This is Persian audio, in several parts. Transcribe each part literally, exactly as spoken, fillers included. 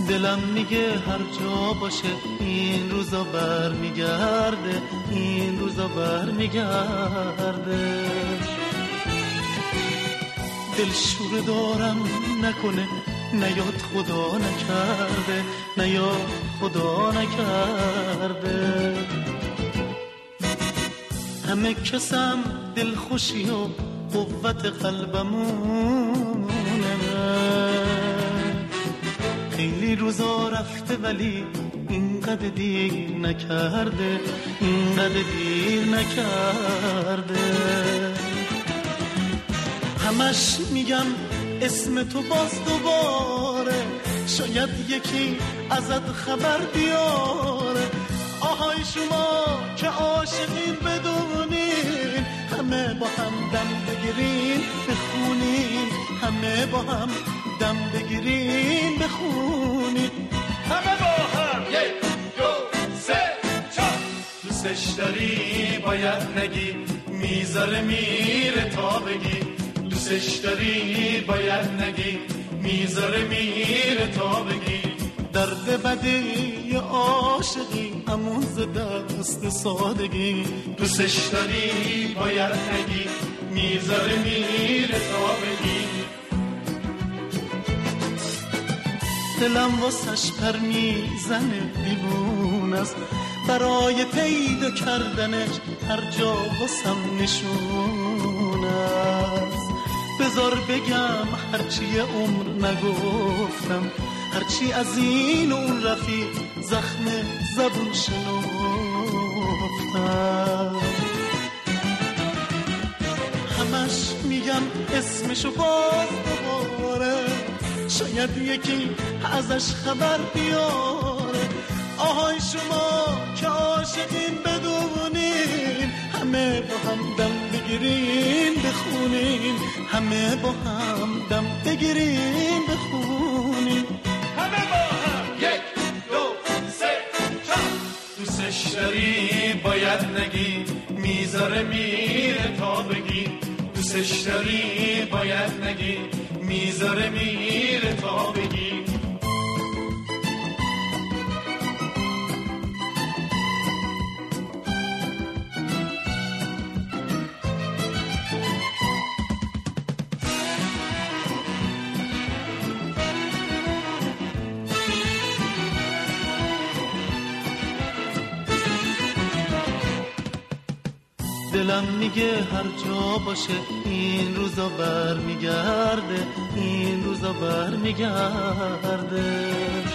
دلم میگه هر جا باشه این روزا بر میگرده، این روزا بر میگرده. دل شور دارم نکنه نیاد خدا نکرده، نیاد خدا نکرده. همه کسم دل خوشی و قوت قلبمونه، خیلی روزا رفته ولی اینقدر دیر نکرده، اینقدر دیر نکرده. همش میگم اسم تو باز دوباره، شاید یکی ازت خبر بیاره. آهای شما که عاشقین بدونین، همه با هم دم بگیرین بخونین، همه با هم دم بگیرین بخونین. همه با هم یک دو سه چهار. دوستش داری باید نگی، میذاره میره تا بگی. دوستش داری باید نگی، میذاره میره تا بگی. درد بدی عاشقی همون ز دست سادگی. دوستش داری باید نگی، میذاره میره تا بگی. دلم واسش پر میزنه دیوون است، برای پیدا کردنش هر جا واسم نشون است. بذار بگم هرچی عمر نگفتم، هرچی از این اون رفیق زخم زبون شنفتم. همش میگم اسمشو باز دوباره، شاید یکی ازش خبر بیاره. آهای شما که عاشقین بدونین، همه با هم دم بگیرین بخونین، همه با هم دم بگیرین بخونین. همه با هم یک دو سه چهار. دوستش داری باید نگی، میذاره میره تا بگی. دوستش داری باید نگی، میذاره میره تا بگی. دلم میگه هر جا باشه این روزا بر میگرده، این روزا بر میگرده.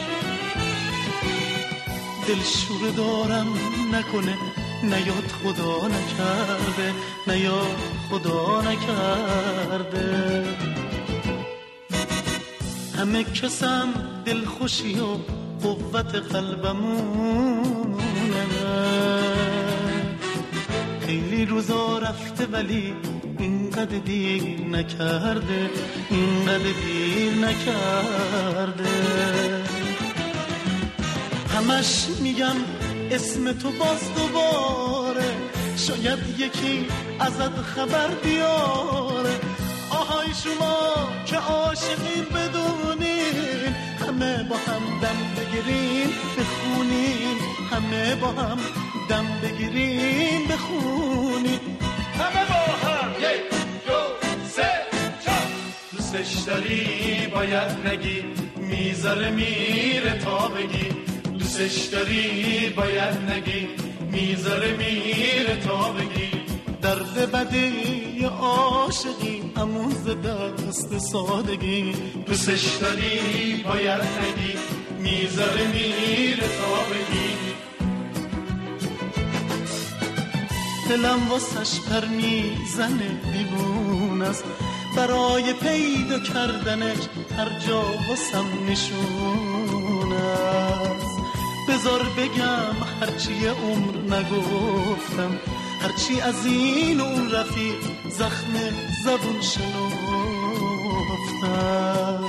دل شور دارم نکنه نیاد خدا نکرده، نیاد خدا نکرده. همه کسم دل خوشی و قوت قلبمونه، خیلی روزا رفته ولی اینقدر دیر نکرده، اینقدر دیر نکرده. همش میگم اسم تو باز دوباره، شاید یکی ازت خبر بیاره. آهای شما که عاشقین بدونین، همه با هم دم بگیرین بخونین، همه با هم دم بگیرین بخونین. همه با هم یک دو سه چهار. دوستش داری باید نگی، میذاره میره تا بگی. دوستش داری باید نگی، میذاره میره تا بگی. درد بدی عاشقی همون ز دست سادگی. دوستش داری باید نگی، میذاره میره تا بگی. دلم واسش پر میزنه دیوون است، برای پیدا کردنش هر جا واسم نشون است. بذار بگم هرچی عمر نگفتم، هرچی از این اون رفیق زخم زبون شنفتم.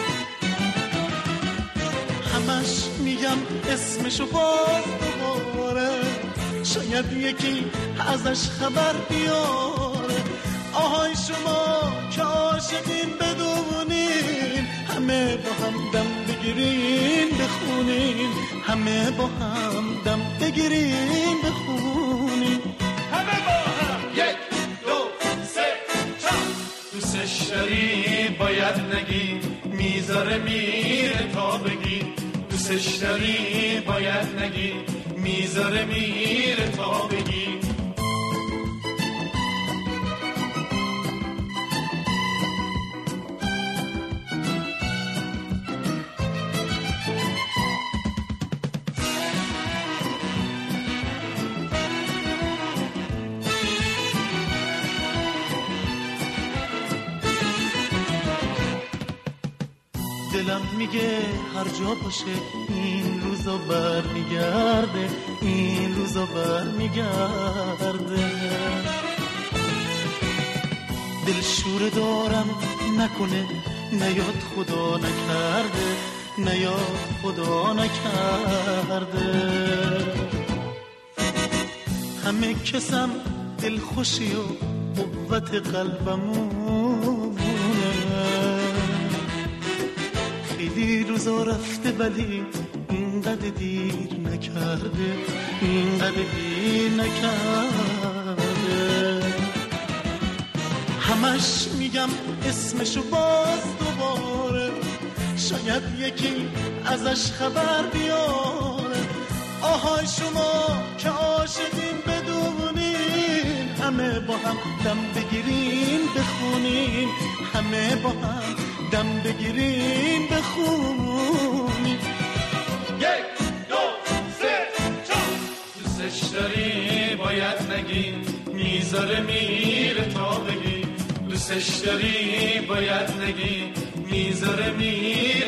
همش میگم اسمشو باز دوباره، شاید یکی ازش خبر بیاره. آهای شما که عاشقین بدونین، همه با هم دم بگیرین بخونین، همه با هم دم بگیرین بخونین، همه با هم یک دو سه چهار. دوستش داری باید نگی میذاره میره تا بگی، دوستش داری باید نگی میذاره میره تا بگی. دلم میگه هر جا باشه این روزا بر میگرده، این روزا بر میگرده. دل شوره دارم نکنه نیاد خدا نکرده، نیاد خدا نکرده. همه کسم دل خوشی و قوت قلبمونه، خیلی روزا رفته ولی اینقدر دیر نکرده، اینقدر دیر نکرده. همش میگم اسمشو باز دوباره، شاید یکی ازش خبر بیاره. آهای شما که عاشقین بدونین، همه با هم دم بگیرین بخونین، همه با هم دم بگیرین بخونین. یک دو سه چهار. دوستش داری باید نگی میذاره میره تا بگی، دوستش داری باید نگی میذاره میره